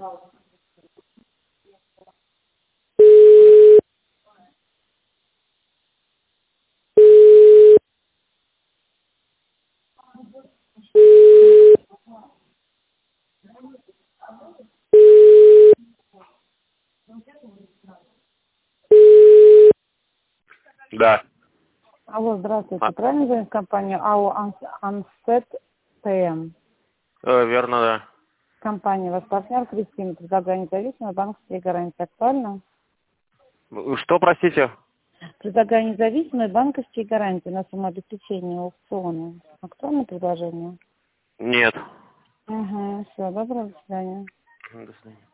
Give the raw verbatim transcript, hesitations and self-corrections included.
Да. Алло, здравствуйте. А, Правильно звонит компания АО Анс- Ансет ТМ? э, верно, да. Компания, ваш партнер Кристина, предлагает независимые банковские гарантии. Актуально? Что, простите? Предлагаю независимые банковские гарантии на самообеспечение аукциона. Актуальное предложение? Нет. Угу, все, доброго, до свидания. До свидания.